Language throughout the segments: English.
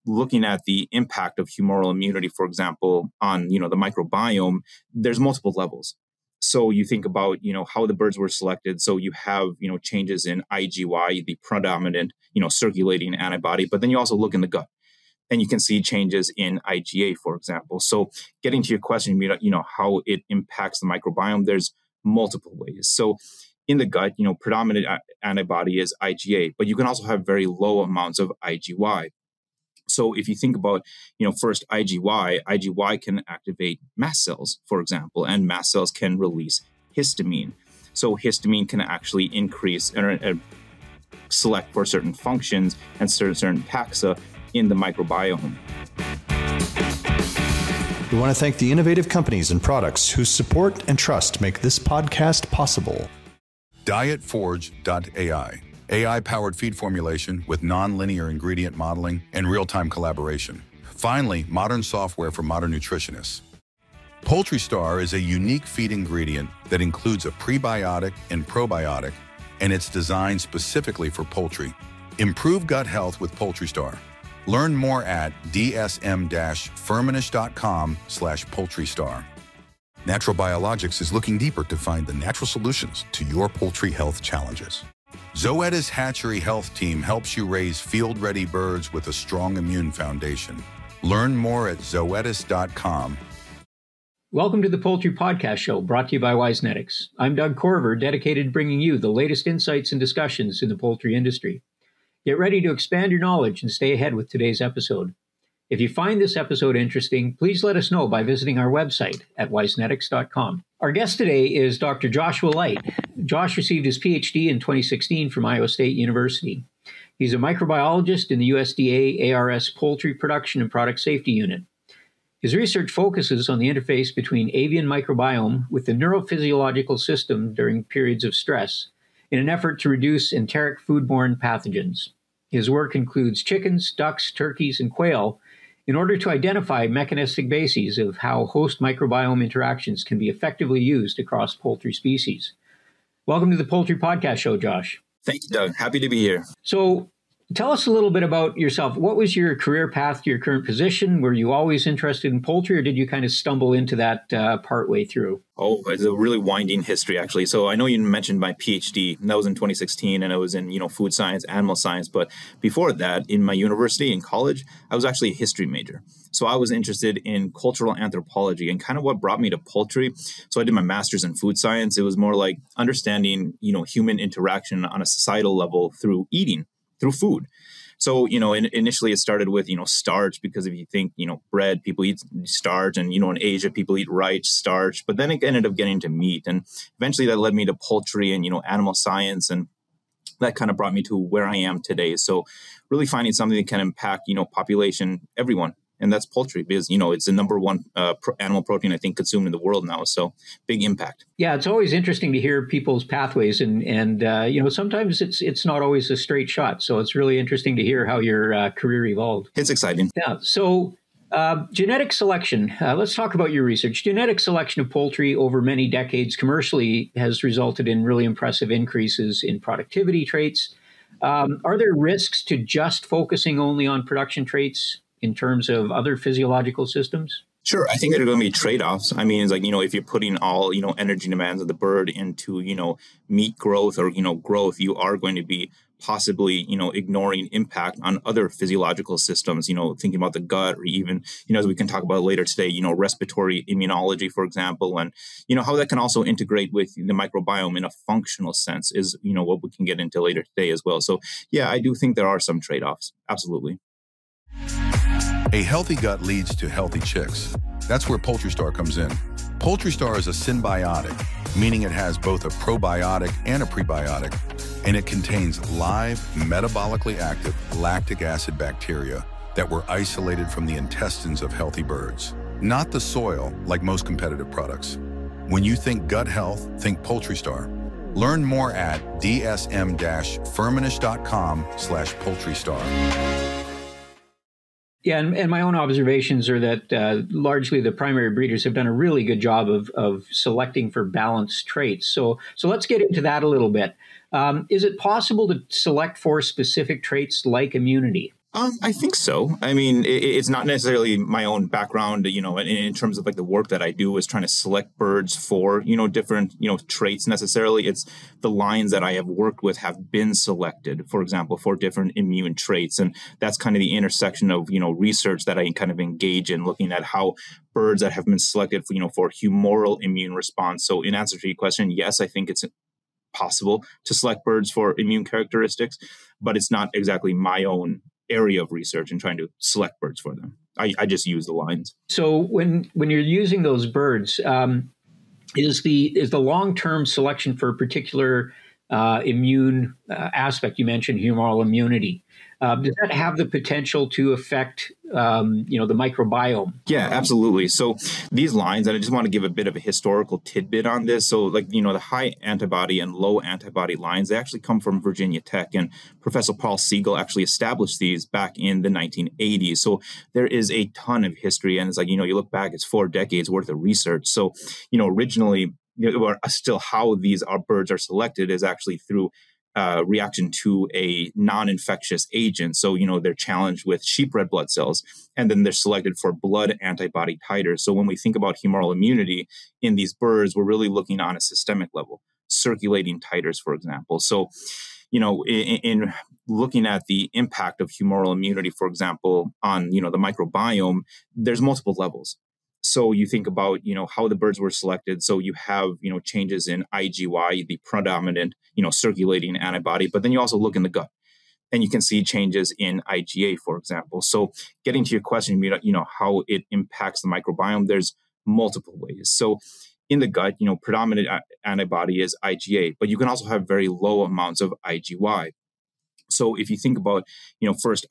looking at the impact of humoral immunity, for example, on, the microbiome, there's multiple levels. So you think about, how the birds were selected. So you have, changes in IgY, the predominant, circulating antibody, but then you also look in the gut and you can see changes in IgA, for example. So getting to your question, how it impacts the microbiome, there's multiple ways. So in the gut, predominant antibody is IgA, but you can also have very low amounts of IgY. So if you think about, first IgY can activate mast cells, for example, and mast cells can release histamine. So histamine can actually increase and select for certain functions and certain taxa in the microbiome. We want to thank the innovative companies and products whose support and trust make this podcast possible. Dietforge.ai. AI-powered feed formulation with non-linear ingredient modeling and real-time collaboration. Finally, modern software for modern nutritionists. Poultry Star is a unique feed ingredient that includes a prebiotic and probiotic, and it's designed specifically for poultry. Improve gut health with Poultry Star. Learn more at dsm-firmenich.com/poultrystar. Natural Biologics is looking deeper to find the natural solutions to your poultry health challenges. Zoetis Hatchery Health Team helps you raise field-ready birds with a strong immune foundation. Learn more at zoetis.com. Welcome to the Poultry Podcast Show, brought to you by WiseNetics. I'm Doug Corver, dedicated to bringing you the latest insights and discussions in the poultry industry. Get ready to expand your knowledge and stay ahead with today's episode. If you find this episode interesting, please let us know by visiting our website at wisenetics.com. Our guest today is Dr. Joshua Light. Josh received his PhD in 2016 from Iowa State University. He's a microbiologist in the USDA ARS Poultry Production and Product Safety Unit. His research focuses on the interface between avian microbiome with the neurophysiological system during periods of stress in an effort to reduce enteric foodborne pathogens. His work includes chickens, ducks, turkeys, and quail in order to identify mechanistic bases of how host microbiome interactions can be effectively used across poultry species. Welcome to the Poultry Podcast Show, Josh. Thank you, Doug. Happy to be here. So tell us a little bit about yourself. What was your career path to your current position? Were you always interested in poultry, or did you kind of stumble into that partway through? Oh, it's a really winding history, actually. So I know you mentioned my PhD, and that was in 2016, and it was in, food science, animal science. But before that, in my university, in college, I was actually a history major. So I was interested in cultural anthropology, and kind of what brought me to poultry. So I did my master's in food science. It was more like understanding, human interaction on a societal level through eating, through food. So, initially it started with, starch, because if you think, bread, people eat starch, and, in Asia, people eat rice, starch, but then it ended up getting to meat. And eventually that led me to poultry and, animal science. And that kind of brought me to where I am today. So really finding something that can impact, population, everyone. And that's poultry, because, it's the number one animal protein, I think, consumed in the world now. So big impact. Yeah, it's always interesting to hear people's pathways. And sometimes it's not always a straight shot. So it's really interesting to hear how your career evolved. It's exciting. Yeah. So genetic selection. Let's talk about your research. Genetic selection of poultry over many decades commercially has resulted in really impressive increases in productivity traits. Are there risks to just focusing only on production traits in terms of other physiological systems? Sure. I think there are going to be trade-offs. I mean, it's like, if you're putting all, energy demands of the bird into, meat growth or, growth, you are going to be possibly, ignoring impact on other physiological systems, thinking about the gut, or even, as we can talk about later today, respiratory immunology, for example, and, how that can also integrate with the microbiome in a functional sense is, what we can get into later today as well. So, yeah, I do think there are some trade-offs. Absolutely. A healthy gut leads to healthy chicks. That's where Poultry Star comes in. Poultry Star is a symbiotic, meaning it has both a probiotic and a prebiotic, and it contains live, metabolically active lactic acid bacteria that were isolated from the intestines of healthy birds, not the soil like most competitive products. When you think gut health, think Poultry Star. Learn more at dsm-firmenich.com/poultrystar. Yeah, and my own observations are that largely the primary breeders have done a really good job of selecting for balanced traits. So let's get into that a little bit. Is it possible to select for specific traits like immunity? I think so. I mean, it's not necessarily my own background, in terms of like the work that I do is trying to select birds for, different, traits necessarily. It's the lines that I have worked with have been selected, for example, for different immune traits. And that's kind of the intersection of, research that I kind of engage in, looking at how birds that have been selected for humoral immune response. So in answer to your question, yes, I think it's possible to select birds for immune characteristics, but it's not exactly my own area of research and trying to select birds for them. I just use the lines. So when you're using those birds, is the long-term selection for a particular immune aspect? You mentioned humoral immunity. Does that have the potential to affect, the microbiome? Yeah, absolutely. So these lines, and I just want to give a bit of a historical tidbit on this. So the high antibody and low antibody lines, they actually come from Virginia Tech, and Professor Paul Siegel actually established these back in the 1980s. So there is a ton of history, and it's like, you look back, it's 4 decades worth of research. So, originally, or still how these birds are selected is actually through reaction to a non-infectious agent. So, they're challenged with sheep red blood cells, and then they're selected for blood antibody titers. So when we think about humoral immunity in these birds, we're really looking on a systemic level, circulating titers, for example. So, in looking at the impact of humoral immunity, for example, on, the microbiome, there's multiple levels. So you think about, how the birds were selected. So you have, changes in IgY, the predominant, circulating antibody, but then you also look in the gut and you can see changes in IgA, for example. So getting to your question, how it impacts the microbiome, there's multiple ways. So in the gut, predominant antibody is IgA, but you can also have very low amounts of IgY. So if you think about, first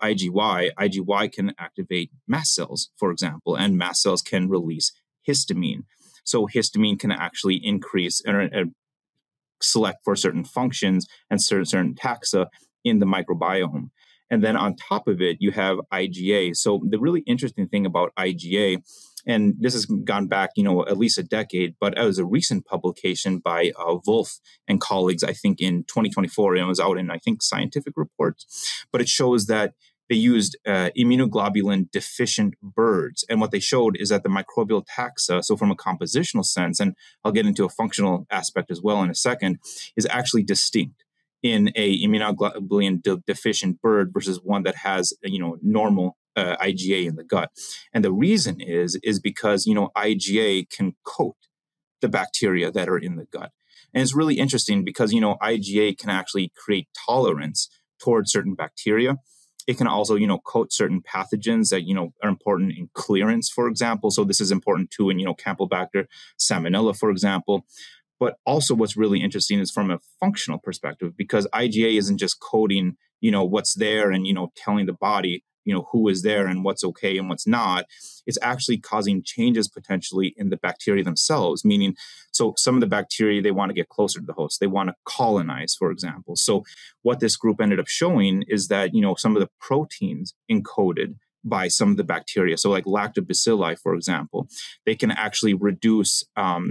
IgY can activate mast cells, for example, and mast cells can release histamine. So histamine can actually increase and select for certain functions and certain taxa in the microbiome. And then on top of it, you have IgA. So the really interesting thing about IgA, and this has gone back, at least a decade, but it was a recent publication by Wolf and colleagues, I think in 2024, and it was out in, I think, Scientific Reports. But it shows that they used immunoglobulin deficient birds. And what they showed is that the microbial taxa, so from a compositional sense, and I'll get into a functional aspect as well in a second, is actually distinct in a immunoglobulin deficient bird versus one that has, normal IgA in the gut. And the reason is because, IgA can coat the bacteria that are in the gut. And it's really interesting because, IgA can actually create tolerance towards certain bacteria. It can also, coat certain pathogens that, are important in clearance, for example. So this is important too in, Campylobacter, Salmonella, for example. But also what's really interesting is from a functional perspective, because IgA isn't just coding, what's there and, telling the body, who is there and what's okay and what's not. It's actually causing changes potentially in the bacteria themselves, meaning, so some of the bacteria, they want to get closer to the host. They want to colonize, for example. So what this group ended up showing is that, some of the proteins encoded by some of the bacteria, so like lactobacilli, for example, they can actually reduce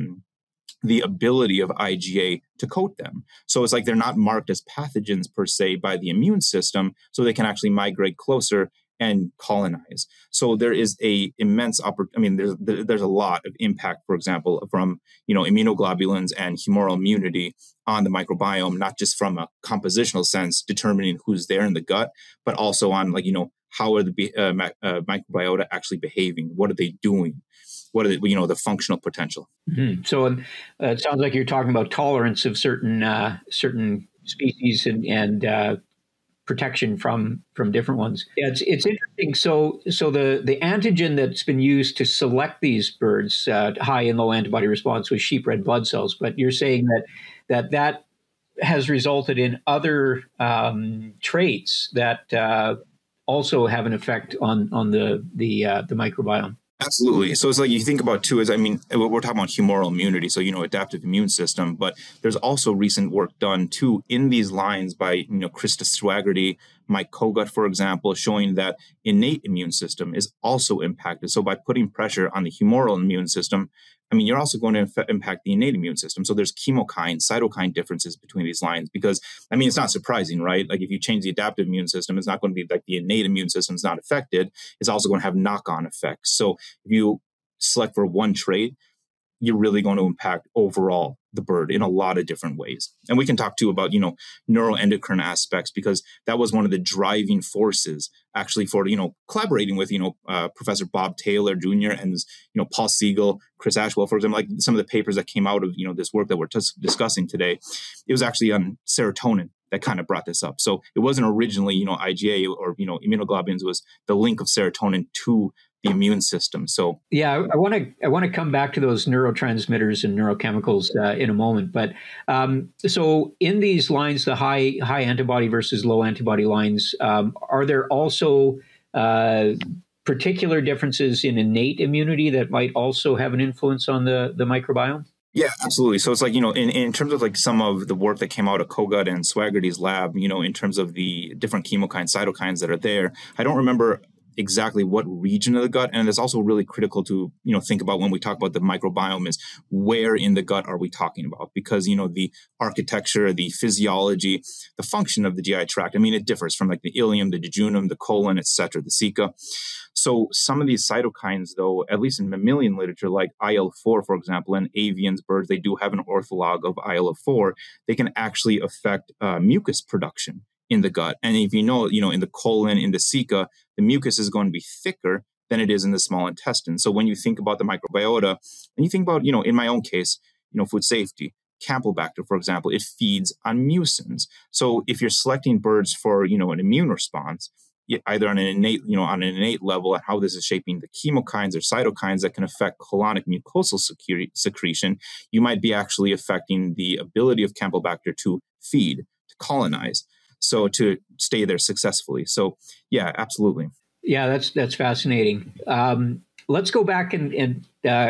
the ability of IgA to coat them. So it's like they're not marked as pathogens per se by the immune system, so they can actually migrate closer and colonize. So there is a immense there's a lot of impact, for example, from immunoglobulins and humoral immunity on the microbiome, not just from a compositional sense, determining who's there in the gut, but also on how are the microbiota actually behaving? What are they doing? What are the functional potential? Mm-hmm. So it sounds like you're talking about tolerance of certain species and protection from different ones. Yeah, it's interesting. So the antigen that's been used to select these birds, high and low antibody response, was sheep red blood cells. But you're saying that has resulted in other traits that also have an effect on the microbiome. Absolutely. So it's like you think about too, we're talking about humoral immunity, so, adaptive immune system, but there's also recent work done too in these lines by, Krista Swaggerty, Mike Kogut, for example, showing that innate immune system is also impacted. So by putting pressure on the humoral immune system, I mean, you're also going to impact the innate immune system. So there's chemokine, cytokine differences between these lines because, I mean, it's not surprising, right? Like if you change the adaptive immune system, it's not going to be like the innate immune system is not affected. It's also going to have knock-on effects. So if you select for one trait, you're really going to impact overall the bird in a lot of different ways. And we can talk too about, neuroendocrine aspects, because that was one of the driving forces actually for, collaborating with, Professor Bob Taylor Jr. and, Paul Siegel, Chris Ashwell, for example, like some of the papers that came out of, this work that we're discussing today. It was actually on serotonin that kind of brought this up. So it wasn't originally, IgA or, immunoglobulins. It was the link of serotonin to the immune system. So yeah, I want to come back to those neurotransmitters and neurochemicals in a moment. But so in these lines, the high antibody versus low antibody lines, are there also particular differences in innate immunity that might also have an influence on the microbiome? Yeah, absolutely. So it's like, in terms of like some of the work that came out of Kogut and Swaggerty's lab, in terms of the different chemokines, cytokines that are there, I don't remember exactly what region of the gut. And it's also really critical to, think about when we talk about the microbiome is where in the gut are we talking about? Because, the architecture, the physiology, the function of the GI tract, I mean, it differs from like the ileum, the jejunum, the colon, et cetera, the ceca. So some of these cytokines, though, at least in mammalian literature, like IL-4, for example, in avians, birds, they do have an ortholog of IL-4. They can actually affect mucus production in the gut. And if in the colon, in the ceca, the mucus is going to be thicker than it is in the small intestine. So when you think about the microbiota, and you think about, in my own case, food safety, Campylobacter, for example, it feeds on mucins. So if you're selecting birds for, an immune response, either on an innate level and how this is shaping the chemokines or cytokines that can affect colonic mucosal secretion, you might be actually affecting the ability of Campylobacter to feed, to colonize. So to stay there successfully. So yeah, absolutely. Yeah, that's fascinating. Let's go back and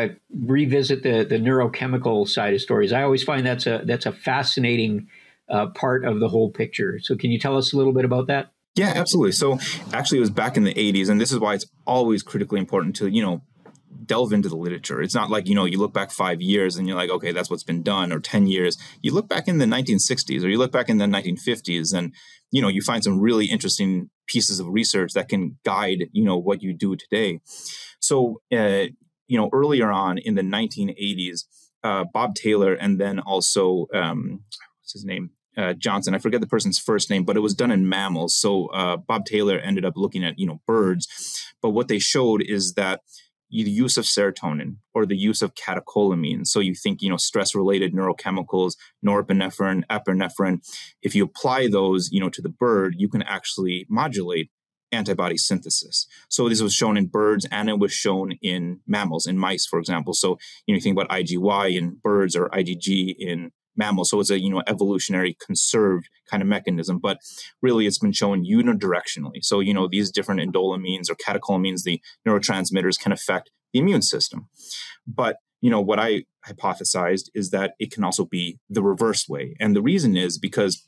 revisit the neurochemical side of stories. I always find that's a fascinating part of the whole picture. So can you tell us a little bit about that? Yeah, absolutely. So actually it was back in the 80s, and this is why it's always critically important to, delve into the literature. It's not like, you look back 5 years and you're like, okay, that's what's been done, or 10 years. You look back in the 1960s or you look back in the 1950s and, you find some really interesting pieces of research that can guide, what you do today. So, earlier on in the 1980s, Bob Taylor and then also, what's his name? Johnson. I forget the person's first name, but it was done in mammals. So Bob Taylor ended up looking at, birds. But what they showed is that the use of serotonin or the use of catecholamines. So you think, stress-related neurochemicals, norepinephrine, epinephrine. If you apply those, to the bird, you can actually modulate antibody synthesis. So this was shown in birds and it was shown in mammals, in mice, for example. So, you think about IgY in birds or IgG in mammals. So it's a, evolutionary conserved kind of mechanism, but really it's been shown unidirectionally. So, these different indolamines or catecholamines, the neurotransmitters, can affect the immune system. But, what I hypothesized is that it can also be the reverse way. And the reason is because,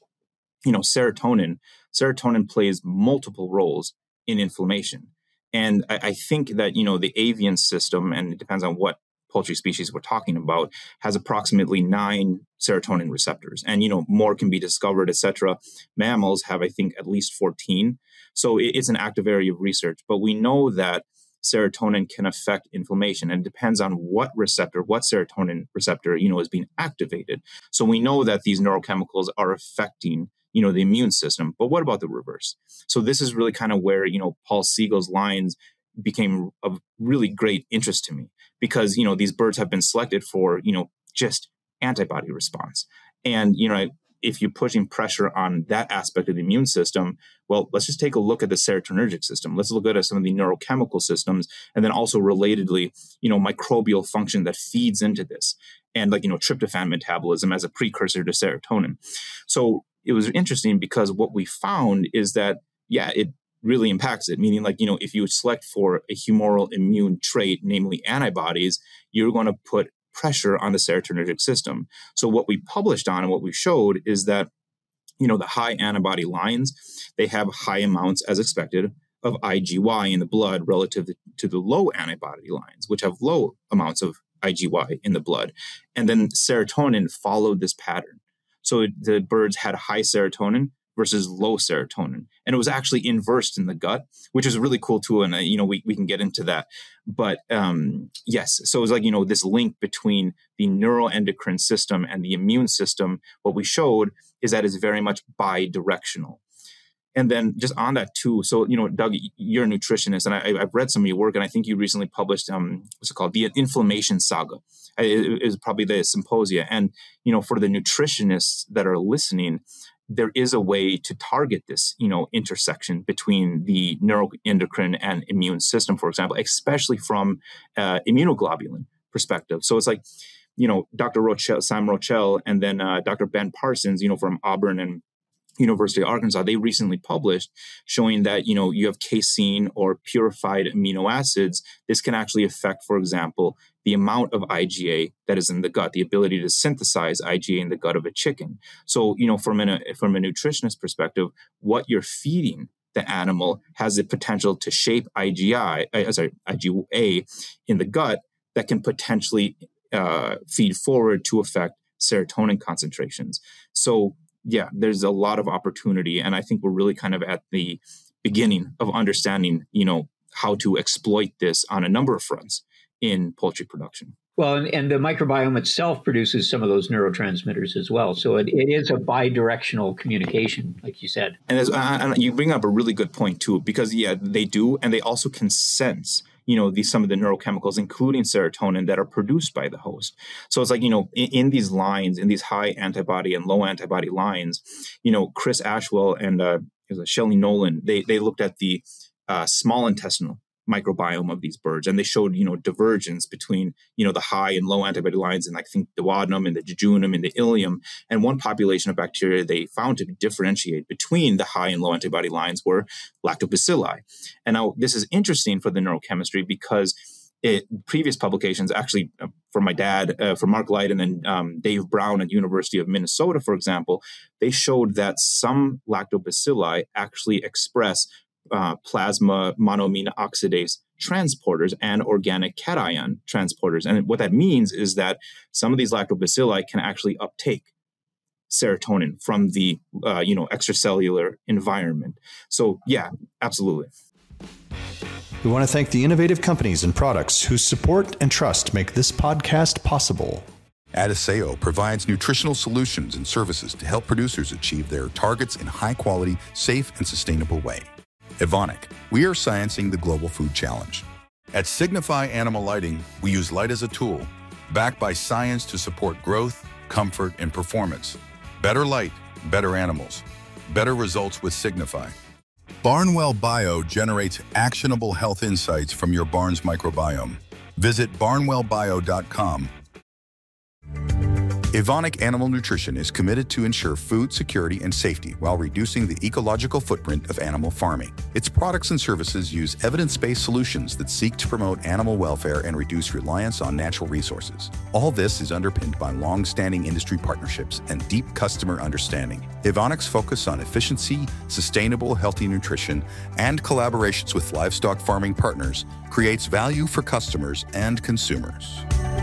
serotonin plays multiple roles in inflammation. And I think that, the avian system, and it depends on what poultry species we're talking about, has approximately 9 serotonin receptors, and more can be discovered, etc. Mammals have, I think, at least 14. So it's an active area of research, but we know that serotonin can affect inflammation, and it depends on what serotonin receptor is being activated. So we know that these neurochemicals are affecting the immune system, but what about the reverse? So this is really kind of where Paul Siegel's lines became of really great interest to me, because these birds have been selected for just antibody response, and if you're pushing pressure on that aspect of the immune system, well, let's just take a look at the serotonergic system. Let's look at some of the neurochemical systems, and then also relatedly microbial function that feeds into this, and tryptophan metabolism as a precursor to serotonin. So it was interesting because what we found is that it really impacts it, meaning if you select for a humoral immune trait, namely antibodies, you're going to put pressure on the serotonergic system. So what we published on and what we showed is that the high antibody lines, they have high amounts, as expected, of IgY in the blood relative to the low antibody lines, which have low amounts of IgY in the blood. And then serotonin followed this pattern. So the birds had high serotonin versus low serotonin. And it was actually inversed in the gut, which is really cool too. And, we can get into that. But yes, so it was like, this link between the neuroendocrine system and the immune system. What we showed is that it's very much bidirectional. And then just on that too, so, Doug, you're a nutritionist, and I've read some of your work, and I think you recently published, what's it called? The Inflammation Saga. It is probably the symposia. And, for the nutritionists that are listening, there is a way to target this, intersection between the neuroendocrine and immune system, for example, especially from immunoglobulin perspective. So it's like, Dr. Rochelle, Sam Rochelle, and then Dr. Ben Parsons, from Auburn and University of Arkansas, they recently published showing that, you have casein or purified amino acids. This can actually affect, for example, the amount of IgA that is in the gut, the ability to synthesize IgA in the gut of a chicken. So, from a nutritionist perspective, what you're feeding the animal has the potential to shape IgA in the gut that can potentially feed forward to affect serotonin concentrations. So, yeah, there's a lot of opportunity. And I think we're really kind of at the beginning of understanding, how to exploit this on a number of fronts in poultry production. Well, and the microbiome itself produces some of those neurotransmitters as well. So it is a bidirectional communication, like you said. And you bring up a really good point, too, because, yeah, they do. And they also can sense some of the neurochemicals, including serotonin, that are produced by the host. So it's like, in these lines, in these high antibody and low antibody lines, Chris Ashwell and Shelley Nolan, they looked at the small intestinal microbiome of these birds, and they showed divergence between the high and low antibody lines, and I think the duodenum and the jejunum and the ileum. And one population of bacteria they found to differentiate between the high and low antibody lines were lactobacilli. And now this is interesting for the neurochemistry because previous publications, actually, for my dad, for Mark Light, and then Dave Brown at University of Minnesota, for example, they showed that some lactobacilli actually express plasma monoamine oxidase transporters and organic cation transporters. And what that means is that some of these lactobacilli can actually uptake serotonin from the extracellular environment. So yeah, absolutely. We want to thank the innovative companies and products whose support and trust make this podcast possible. Adisseo provides nutritional solutions and services to help producers achieve their targets in high quality, safe, and sustainable way. Evonik, we are sciencing the global food challenge. At Signify Animal Lighting, we use light as a tool, backed by science to support growth, comfort, and performance. Better light, better animals. Better results with Signify. Barnwell Bio generates actionable health insights from your barn's microbiome. Visit barnwellbio.com. Evonik Animal Nutrition is committed to ensure food security and safety while reducing the ecological footprint of animal farming. Its products and services use evidence-based solutions that seek to promote animal welfare and reduce reliance on natural resources. All this is underpinned by long-standing industry partnerships and deep customer understanding. Evonik's focus on efficiency, sustainable, healthy nutrition, and collaborations with livestock farming partners creates value for customers and consumers.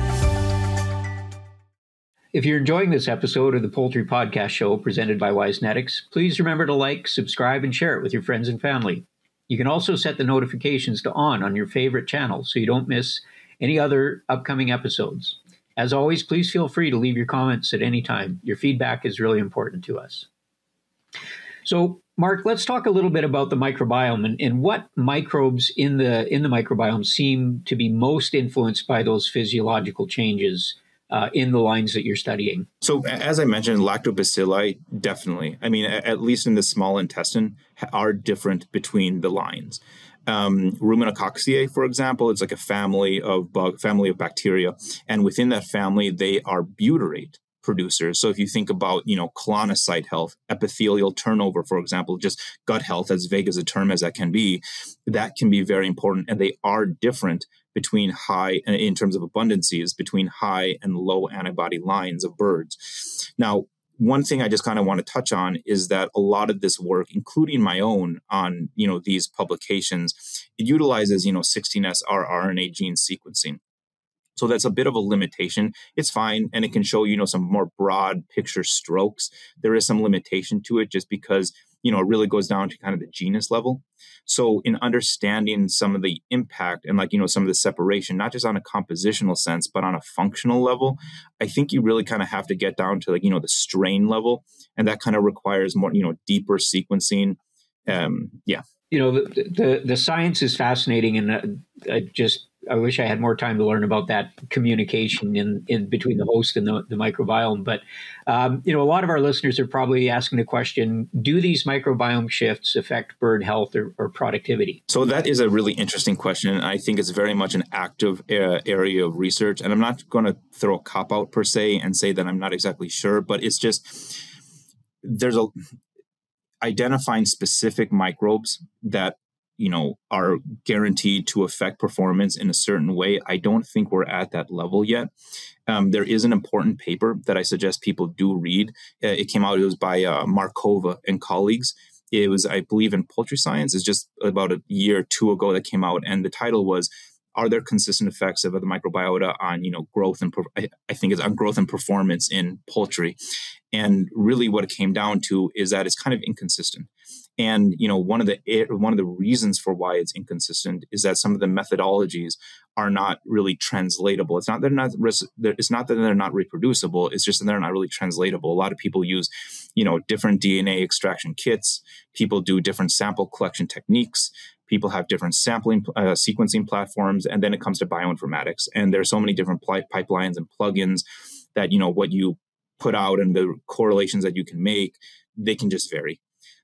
If you're enjoying this episode of the Poultry Podcast Show presented by Wisenetics, please remember to like, subscribe, and share it with your friends and family. You can also set the notifications to on your favorite channel so you don't miss any other upcoming episodes. As always, please feel free to leave your comments at any time. Your feedback is really important to us. So, Mark, let's talk a little bit about the microbiome and what microbes in the microbiome seem to be most influenced by those physiological changes in the lines that you're studying. So as I mentioned, lactobacilli, definitely. I mean, at least in the small intestine, are different between the lines. Ruminococciae, for example, it's like a family of bacteria. And within that family, they are butyrate producers. So if you think about, colonocyte health, epithelial turnover, for example, just gut health, as vague as a term as that can be very important. And they are different between high, in terms of abundances, between high and low antibody lines of birds. Now, one thing I just kind of want to touch on is that a lot of this work, including my own on, these publications, it utilizes, 16S rRNA gene sequencing. So that's a bit of a limitation. It's fine, and it can show, some more broad picture strokes. There is some limitation to it just because, it really goes down to kind of the genus level. So in understanding some of the impact and some of the separation, not just on a compositional sense, but on a functional level, I think you really kind of have to get down to the strain level. And that kind of requires more, deeper sequencing. The science is fascinating, and I wish I had more time to learn about that communication in between the host and the microbiome. But a lot of our listeners are probably asking the question: do these microbiome shifts affect bird health or productivity? So that is a really interesting question. I think it's very much an active area of research, and I'm not going to throw a cop out per se and say that I'm not exactly sure, but it's just identifying specific microbes that are guaranteed to affect performance in a certain way. I don't think we're at that level yet. There is an important paper that I suggest people do read. It came out, it was by Markova and colleagues. It was, I believe, in Poultry Science. It's just about a year or two ago that came out. And the title was, are there consistent effects of the microbiota on, growth and I think it's on growth and performance in poultry? And really what it came down to is that it's kind of inconsistent. And, one of the reasons for why it's inconsistent is that some of the methodologies are not really translatable. It's not that they're not reproducible. It's just that they're not really translatable. A lot of people use, different DNA extraction kits. People do different sample collection techniques. People have different sampling sequencing platforms. And then it comes to bioinformatics. And there's so many different pipelines and plugins that, what you put out and the correlations that you can make, they can just vary.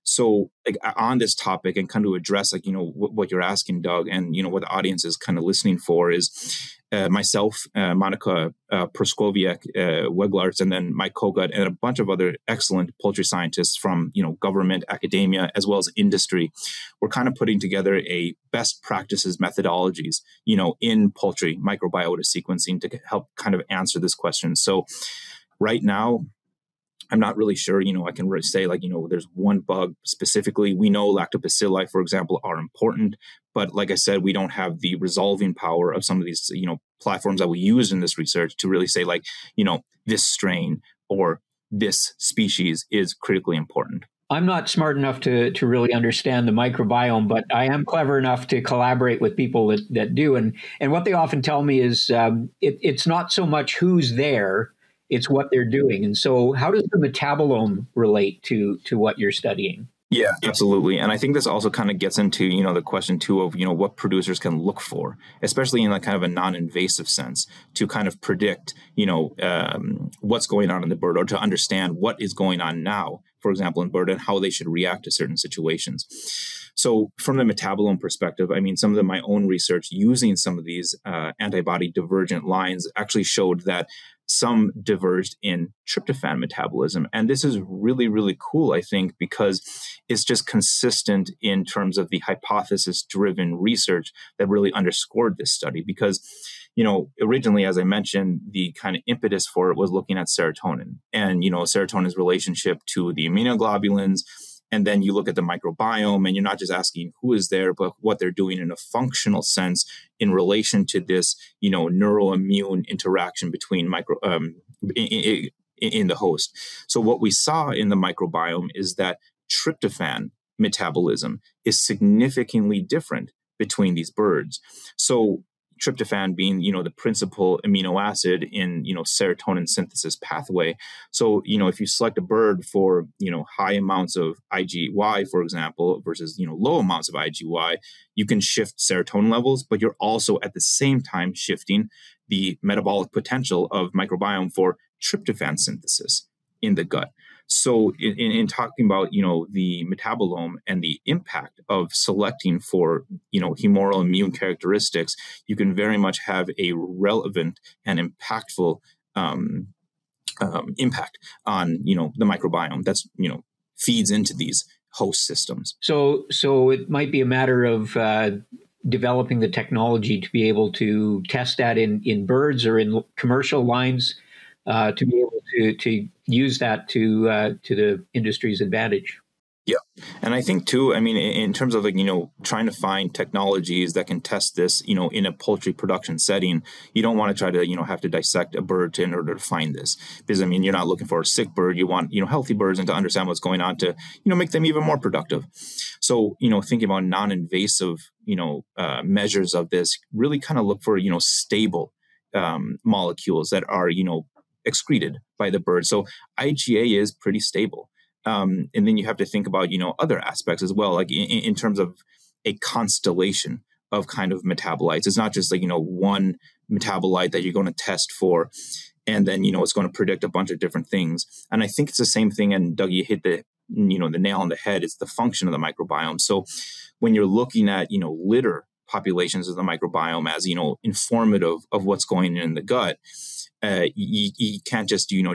So on this topic, and kind of address what you're asking, Doug, and what the audience is kind of listening for is myself, Monica Proskowiak, Weglarts, and then Mike Kogut, and a bunch of other excellent poultry scientists from government, academia, as well as industry. We're kind of putting together a best practices methodologies, in poultry microbiota sequencing to help kind of answer this question. So right now, I'm not really sure, I can really say there's one bug specifically. We know lactobacilli, for example, are important, but like I said, we don't have the resolving power of some of these, platforms that we use in this research to really say this strain or this species is critically important. I'm not smart enough to really understand the microbiome, but I am clever enough to collaborate with people that do. And what they often tell me is it's not so much who's there, it's what they're doing. And so how does the metabolome relate to what you're studying? Yeah, absolutely. And I think this also kind of gets into, the question too of, what producers can look for, especially in kind of a non-invasive sense, to kind of predict, what's going on in the bird, or to understand what is going on now, for example, in bird, and how they should react to certain situations. So from the metabolome perspective, some of my own research using some of these antibody divergent lines actually showed that some diverged in tryptophan metabolism. And this is really, really cool, I think, because it's just consistent in terms of the hypothesis-driven research that really underscored this study. Because, originally, as I mentioned, the kind of impetus for it was looking at serotonin and, serotonin's relationship to the immunoglobulins. And then you look at the microbiome, and you're not just asking who is there, but what they're doing in a functional sense in relation to this, neuroimmune interaction between in the host. So what we saw in the microbiome is that tryptophan metabolism is significantly different between these birds. So tryptophan being, the principal amino acid in, serotonin synthesis pathway. So, if you select a bird for, high amounts of IgY, for example, versus, low amounts of IgY, you can shift serotonin levels, but you're also at the same time shifting the metabolic potential of microbiome for tryptophan synthesis in the gut. So in talking about, the metabolome and the impact of selecting for, humoral immune characteristics, you can very much have a relevant and impactful impact on, the microbiome that's, feeds into these host systems. So it might be a matter of developing the technology to be able to test that in birds or in commercial lines. to be able to use that to the industry's advantage. Yeah. And I think too, I mean, in terms of trying to find technologies that can test this, in a poultry production setting, you don't want to try to, have to dissect a bird in order to find this, because, I mean, you're not looking for a sick bird. You want, healthy birds, and to understand what's going on to, make them even more productive. So, thinking about non-invasive, measures of this, really kind of look for, stable molecules that are, excreted by the bird. So IgA is pretty stable. And then you have to think about, other aspects as well, like in terms of a constellation of kind of metabolites. It's not just like, one metabolite that you're going to test for, and then, it's going to predict a bunch of different things. And I think it's the same thing. And Doug, you hit the nail on the head. It's the function of the microbiome. So when you're looking at, litter populations of the microbiome as, informative of what's going on in the gut, you can't just, do,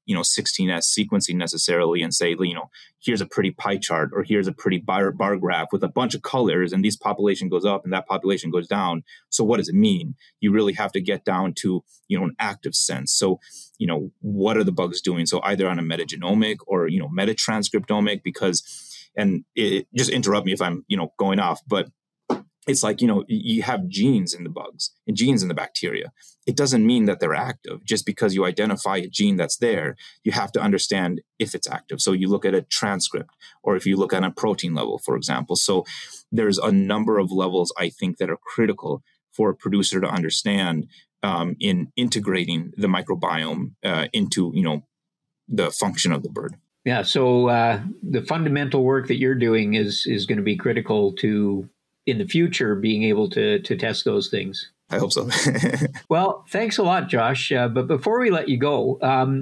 16S sequencing necessarily and say, here's a pretty pie chart, or here's a pretty bar graph with a bunch of colors, and this population goes up and that population goes down. So what does it mean? You really have to get down to, an active sense. So, what are the bugs doing? So either on a metagenomic or, metatranscriptomic, and just interrupt me if I'm, going off, but it's like, you have genes in the bugs and genes in the bacteria. It doesn't mean that they're active. Just because you identify a gene that's there, you have to understand if it's active. So you look at a transcript, or if you look at a protein level, for example. So there's a number of levels, I think, that are critical for a producer to understand in integrating the microbiome into, the function of the bird. Yeah. So the fundamental work that you're doing is going to be critical to, in the future, being able to test those things. I hope so. Well, thanks a lot, Josh. But before we let you go,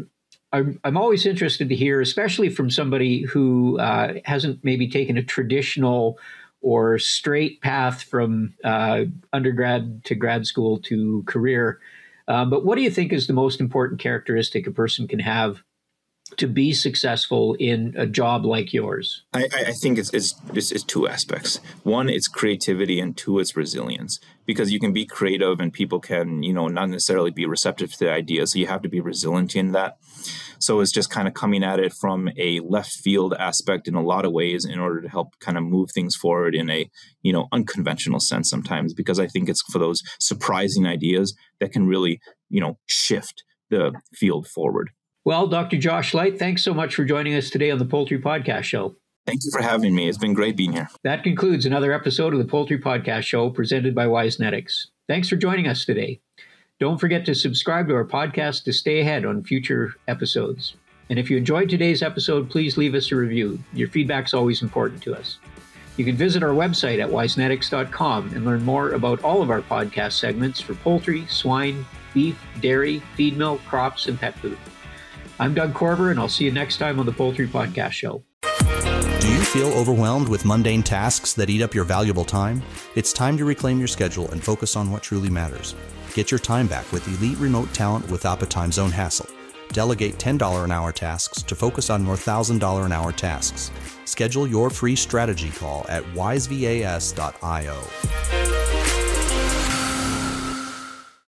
I'm always interested to hear, especially from somebody who hasn't maybe taken a traditional or straight path from undergrad to grad school to career. But what do you think is the most important characteristic a person can have to be successful in a job like yours? I think it's two aspects. One, it's creativity, and two, it's resilience. Because you can be creative and people can, not necessarily be receptive to the idea. So you have to be resilient in that. So it's just kind of coming at it from a left field aspect in a lot of ways in order to help kind of move things forward in a, unconventional sense sometimes, because I think it's for those surprising ideas that can really, shift the field forward. Well, Dr. Josh Light, thanks so much for joining us today on the Poultry Podcast Show. Thank you for having me. It's been great being here. That concludes another episode of the Poultry Podcast Show presented by WiseNetics. Thanks for joining us today. Don't forget to subscribe to our podcast to stay ahead on future episodes. And if you enjoyed today's episode, please leave us a review. Your feedback's always important to us. You can visit our website at wisenetics.com and learn more about all of our podcast segments for poultry, swine, beef, dairy, feed mill, crops, and pet food. I'm Doug Korver, and I'll see you next time on the Poultry Podcast Show. Do you feel overwhelmed with mundane tasks that eat up your valuable time? It's time to reclaim your schedule and focus on what truly matters. Get your time back with elite remote talent without the time zone hassle. Delegate $10 an hour tasks to focus on more $1,000 an hour tasks. Schedule your free strategy call at wisevas.io.